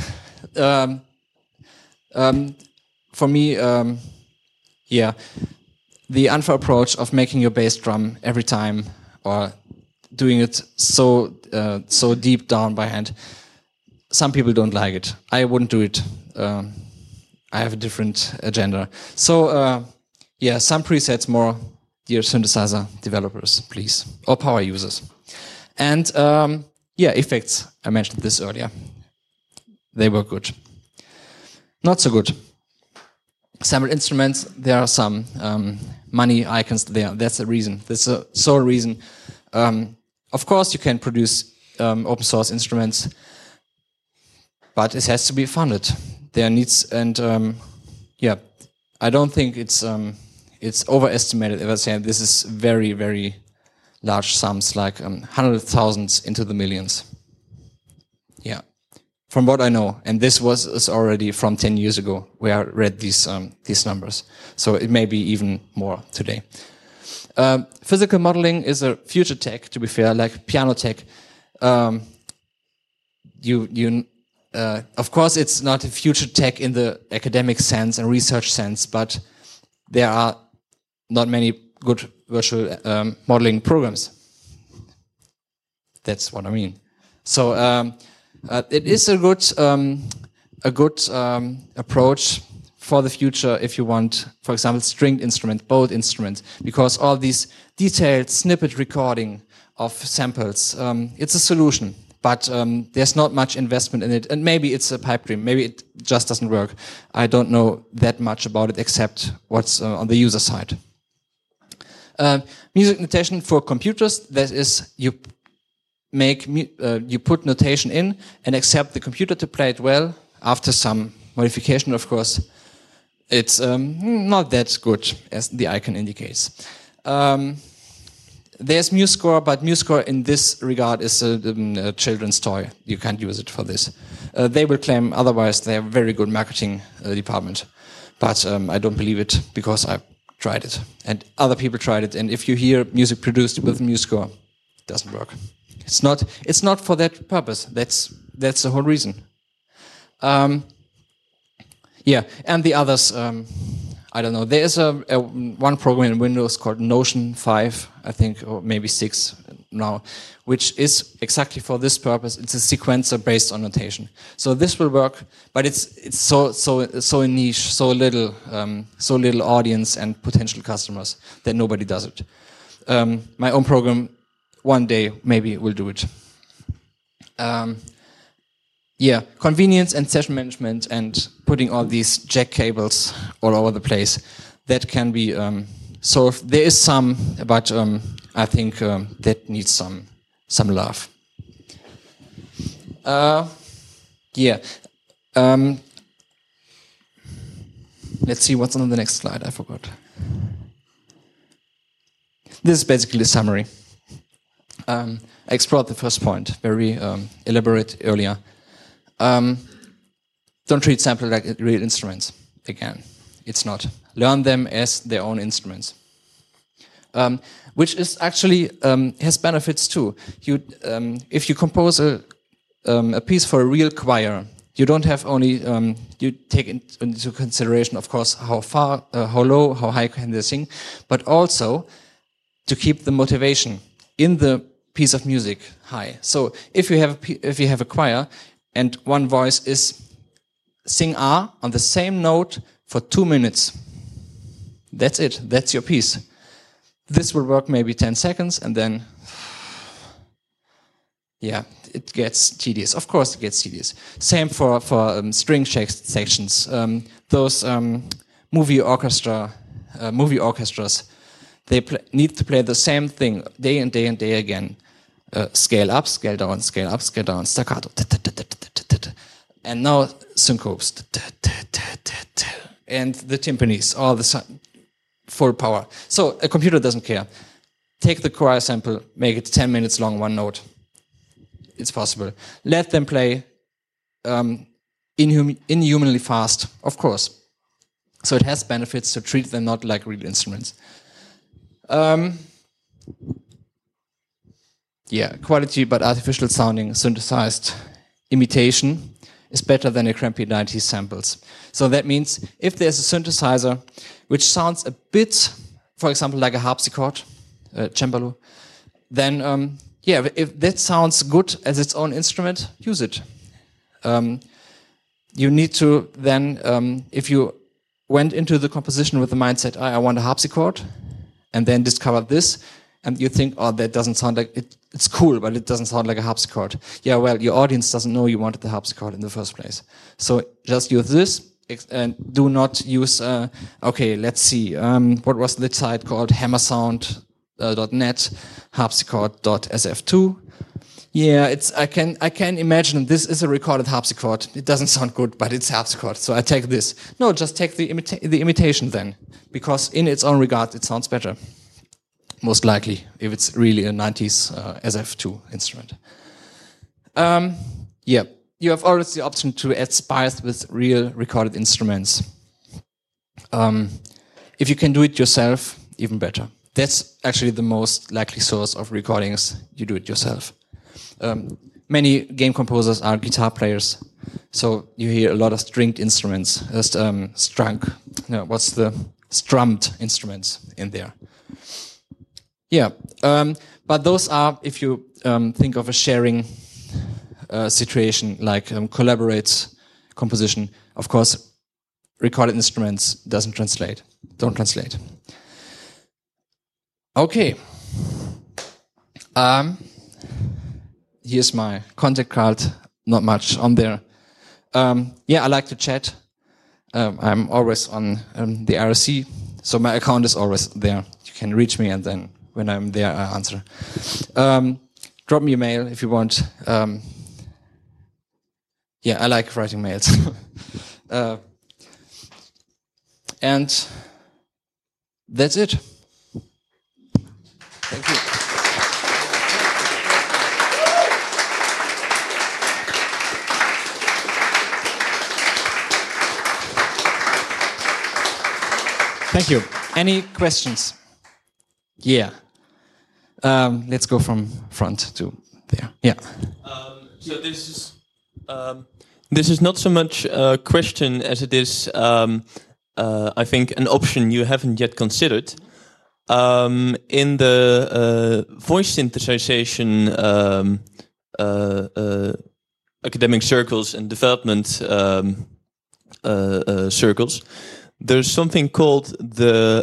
For me, yeah, the Unfa approach of making your bass drum every time, or doing it so deep down by hand, some people don't like it. I wouldn't do it. I have a different agenda. So, yeah, some presets more, dear synthesizer developers, please, or power users. And yeah, effects, I mentioned this earlier. They were good. Not so good. Sampled instruments, there are some money icons there. That's the reason. That's the sole reason. Of course, you can produce open source instruments, but it has to be funded. There needs, and yeah, I don't think it's overestimated if I say this is very, very large sums, like hundreds of thousands into the millions. Yeah, from what I know, and this is already from 10 years ago where I read these numbers. So it may be even more today. Physical modeling is a future tech, to be fair, like piano tech. Of course, it's not a future tech in the academic sense and research sense, but there are not many good virtual modeling programs. That's what I mean. So it is a good approach for the future if you want, for example, stringed instrument, bowed instrument, because all these detailed snippet recording of samples, it's a solution. But there's not much investment in it, and maybe it's a pipe dream. Maybe it just doesn't work. I don't know that much about it except what's on the user side. Music notation for computers, that is, you put notation in and accept the computer to play it well after some modification, of course. It's not that good, as the icon indicates. There's MuseScore, but MuseScore in this regard is a children's toy. You can't use it for this. They will claim otherwise. They have a very good marketing department. But I don't believe it because I tried it. And other people tried it. And if you hear music produced with MuseScore, it doesn't work. It's not for that purpose. That's the whole reason. Yeah, and the others, I don't know. There is one program in Windows called Notion 5, I think, or maybe 6 now, which is exactly for this purpose. It's a sequencer based on notation. So this will work, but it's so niche, so little audience and potential customers that nobody does it. My own program, one day maybe will do it. Yeah, convenience and session management and putting all these jack cables all over the place, that can be solved. There is some, but I think that needs some love. Yeah. Let's see what's on the next slide. I forgot. This is basically a summary. I explored the first point, very elaborate earlier. Don't treat samples like real instruments. Again, it's not. Learn them as their own instruments. Which is actually has benefits too. If you compose a piece for a real choir, you don't have only you take into consideration, of course, how far, how low, how high can they sing, but also to keep the motivation in the piece of music high. So if you have a choir and one voice is sing A on the same note for 2 minutes, that's it. That's your piece. This will work maybe 10 seconds, and then, yeah, it gets tedious. Of course, it gets tedious. Same for string sections. Those movie orchestras, they need to play the same thing day and day and day again. Scale up, scale down, scale up, scale down, staccato, and now syncopes, and the timpanis, all the full power. So a computer doesn't care. Take the choir sample, make it 10 minutes long, one note. It's possible. Let them play inhumanly fast, of course. So it has benefits to treat them not like real instruments. Yeah, quality but artificial sounding, synthesized imitation is better than a crappy 90s samples. So that means if there's a synthesizer which sounds a bit, for example, like a harpsichord, cembalo, then yeah, if that sounds good as its own instrument, use it. You need to then, if you went into the composition with the mindset, I want a harpsichord, and then discovered this, and you think, oh, that doesn't sound like it. It's cool, but it doesn't sound like a harpsichord. Yeah, well, your audience doesn't know you wanted the harpsichord in the first place. So just use this, and do not use, okay, let's see, what was the site called? Hammersound.net, harpsichord.sf2. Yeah, I can imagine this is a recorded harpsichord. It doesn't sound good, but it's harpsichord, so I take this. No, just take the imitation then, because in its own regard, it sounds better. Most likely, if it's really a 90s SF2 instrument. Yeah, you have always the option to add spice with real recorded instruments. If you can do it yourself, even better. That's actually the most likely source of recordings. You do it yourself. Many game composers are guitar players, so you hear a lot of stringed instruments, strummed instruments in there. Yeah, but those are, if you think of a sharing situation, like collaborate composition, of course, recorded instruments don't translate. Okay. Here's my contact card, not much on there. Yeah, I like to chat. I'm always on the IRC, so my account is always there. You can reach me, and then when I'm there, I answer. Drop me a mail if you want. Yeah, I like writing mails. And that's it. Thank you. Thank you. Any questions? Yeah. Let's go from front to there. Yeah. So this is not so much a question as it is, I think, an option you haven't yet considered. In the voice synthesization academic circles and development circles, there's something called the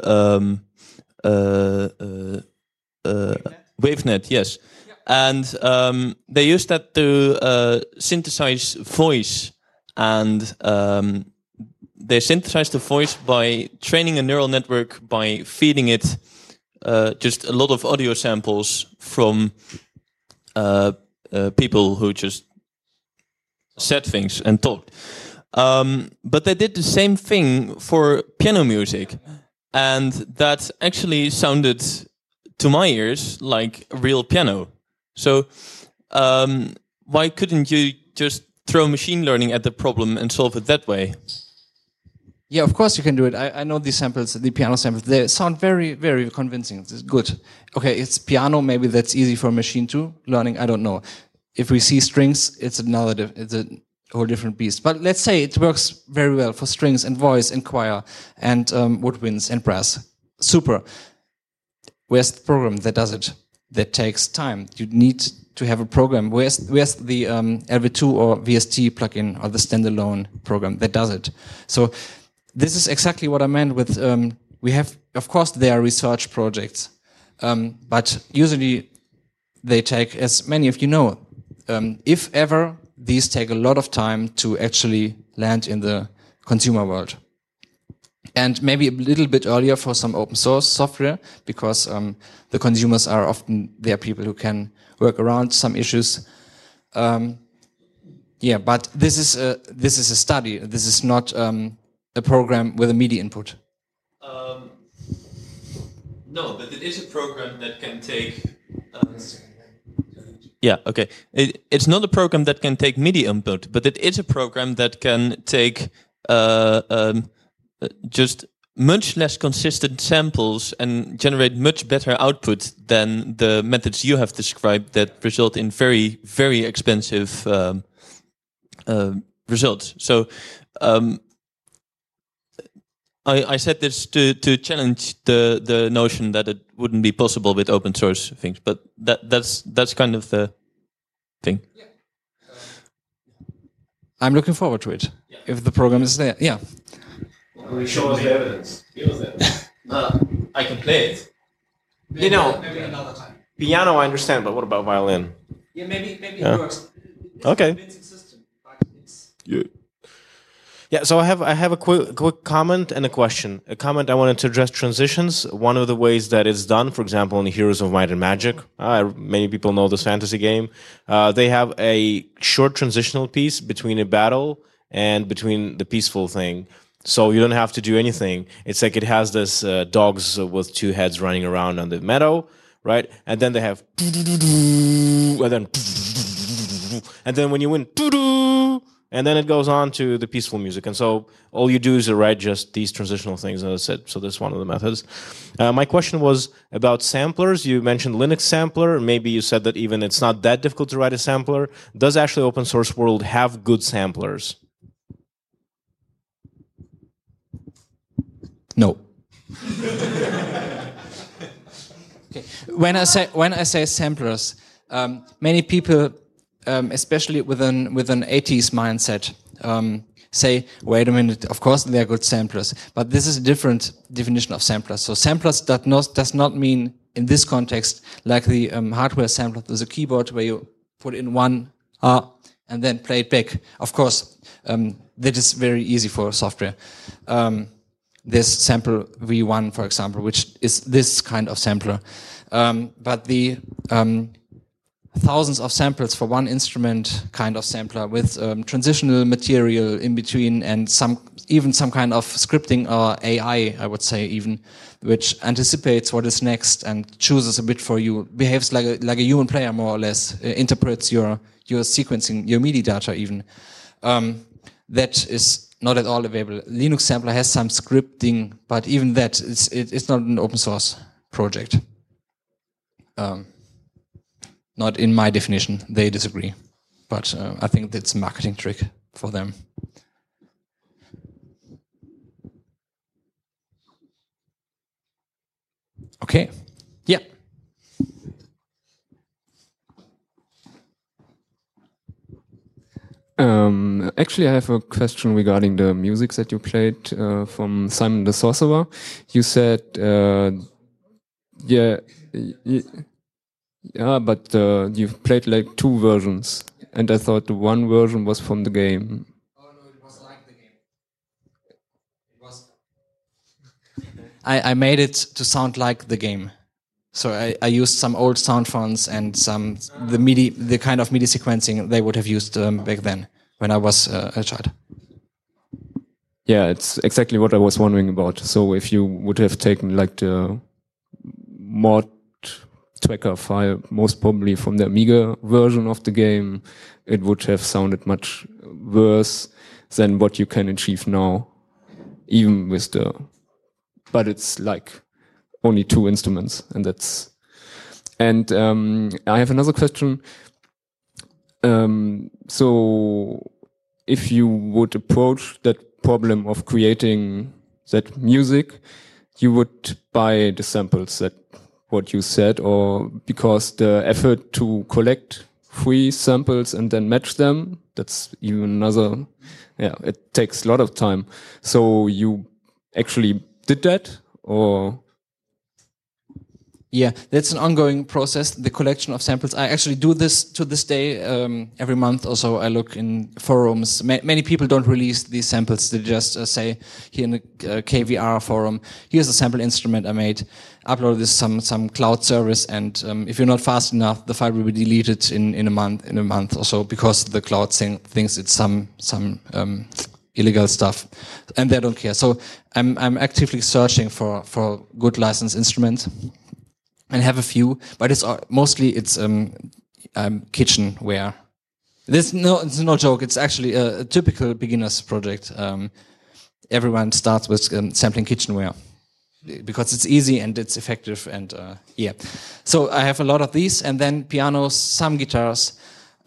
WaveNet, yes. And they use that to synthesize voice, and they synthesize the voice by training a neural network by feeding it just a lot of audio samples from people who just said things and talked. But they did the same thing for piano music, and that actually sounded, to my ears, like a real piano. So why couldn't you just throw machine learning at the problem and solve it that way? Yeah, of course you can do it. I know these samples, the piano samples. They sound very, very convincing. It's good. Okay, it's piano. Maybe that's easy for a machine too. Learning, I don't know. If we see strings, it's it's a whole different beast. But let's say it works very well for strings and voice and choir and woodwinds and brass. Super. Where's the program that does it? That takes time. You need to have a program. Where's the LV2 or VST plugin or the standalone program that does it? So this is exactly what I meant with, we have, of course, there are research projects, but usually they take, as many of you know, if ever, these take a lot of time to actually land in the consumer world. And maybe a little bit earlier for some open source software, because the consumers are often there people who can work around some issues. Yeah, but this is a study. This is not a program with a MIDI input. No, but it is a program that can take. Yeah, okay. It's not a program that can take MIDI input, but it is a program that can take just much less consistent samples and generate much better output than the methods you have described that result in very, very expensive results. So I said this to challenge the notion that it wouldn't be possible with open source things, but that's kind of the thing. Yeah. I'm looking forward to it, if the program is there. Yeah. Show us the evidence. Give us that. I can play it. Maybe another time. Piano I understand, but what about violin? Yeah, maybe it works. It's Okay. a convincing system, but it's Yeah, so I have a quick comment and a question. A comment, I wanted to address transitions. One of the ways that it's done, for example, in Heroes of Might and Magic, many people know this fantasy game. They have a short transitional piece between a battle and between the peaceful thing. So you don't have to do anything. It's like it has this dogs with two heads running around on the meadow, right? And then they have and then when you win, and then it goes on to the peaceful music. And so all you do is write just these transitional things, and that's it. So that's one of the methods. My question was about samplers. You mentioned Linux sampler. Maybe you said that even it's not that difficult to write a sampler. Does actually open source world have good samplers? No. Okay. When I say samplers, many people, especially with an 80s mindset, say, wait a minute, of course they are good samplers, but this is a different definition of samplers. So samplers does not mean, in this context, like the hardware sampler with a keyboard where you put in one and then play it back. Of course, that is very easy for software. This sample V1, for example, which is this kind of sampler. But the thousands of samples for one instrument kind of sampler with transitional material in between and even some kind of scripting or AI, I would say even, which anticipates what is next and chooses a bit for you, behaves like a human player more or less, interprets your sequencing, your MIDI data even. That is not at all available. Linux sampler has some scripting, but even that, it's not an open source project. Not in my definition. They disagree, but I think that's a marketing trick for them. Okay. Yeah. Actually, I have a question regarding the music that you played from Simon the Sorcerer. You said, yeah, but you played like 2 versions, and I thought the one version was from the game. Oh no, it was like the game. It was. I made it to sound like the game. So I used some old sound fonts and the kind of MIDI sequencing they would have used back then when I was a child. Yeah, it's exactly what I was wondering about. So if you would have taken like the mod tracker file, most probably from the Amiga version of the game, it would have sounded much worse than what you can achieve now, even with the. But it's like only 2 instruments, and that's. And I have another question. So, if you would approach that problem of creating that music, you would buy the samples, that what you said, or because the effort to collect free samples and then match them, that's even another. Yeah, it takes a lot of time. So you actually did that, or? Yeah, that's an ongoing process, the collection of samples. I actually do this to this day. Every month or so, I look in forums. Many people don't release these samples. They just say, here in the KVR forum, here's a sample instrument I made. Upload this some cloud service, and if you're not fast enough, the file will be deleted in a month or so, because the cloud thinks it's some illegal stuff, and they don't care. So I'm actively searching for good licensed instruments. And have a few, but it's mostly kitchenware. It's no joke. It's actually a typical beginner's project. Everyone starts with sampling kitchenware because it's easy and it's effective, and yeah. So I have a lot of these, and then pianos, some guitars,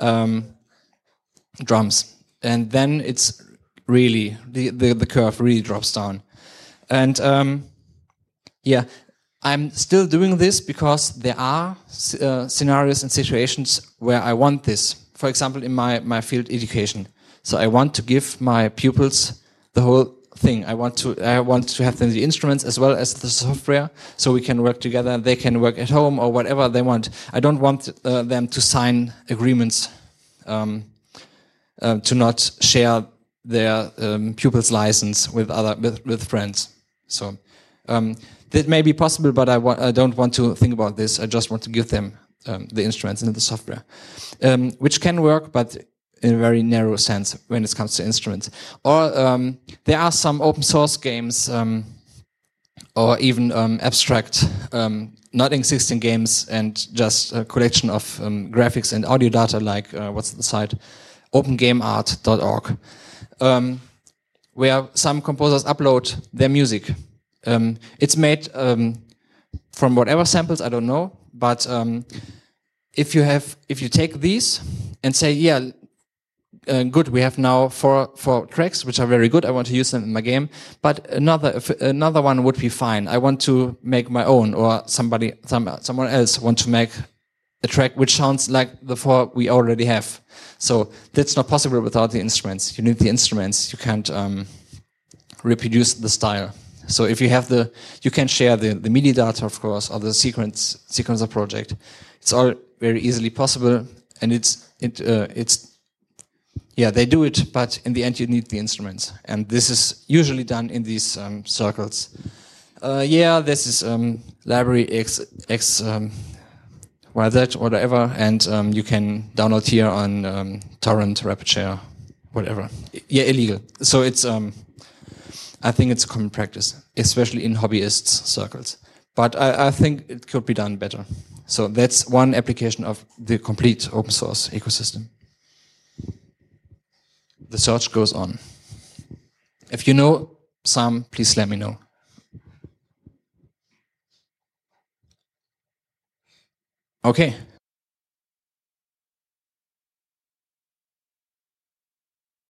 drums, and then it's really the curve really drops down, and yeah. I'm still doing this because there are scenarios and situations where I want this. For example, in my field education. So I want to give my pupils the whole thing. I want to have them the instruments as well as the software, so we can work together. They can work at home or whatever they want. I don't want them to sign agreements to not share their pupils' license with friends. So. That may be possible, but I don't want to think about this. I just want to give them the instruments and the software, which can work, but in a very narrow sense when it comes to instruments. Or there are some open source games, or even abstract, not existing games, and just a collection of graphics and audio data, like what's the site, opengameart.org, where some composers upload their music. It's made from whatever samples, I don't know, but if you take these and say, yeah, good, we have now four tracks which are very good, I want to use them in my game, but another one would be fine. I want to make my own, or someone else want to make a track which sounds like the 4 we already have. So that's not possible without the instruments. You need the instruments. You can't reproduce the style. So if you have you can share the MIDI data, of course, or the sequencer project. It's all very easily possible, and they do it, but in the end you need the instruments, and this is usually done in these circles. This is library X YZ, whatever, and you can download here on torrent, RapidShare, whatever. Yeah, illegal. So it's I think it's a common practice, especially in hobbyists circles. But I think it could be done better. So that's one application of the complete open source ecosystem. The search goes on. If you know some, please let me know. Okay.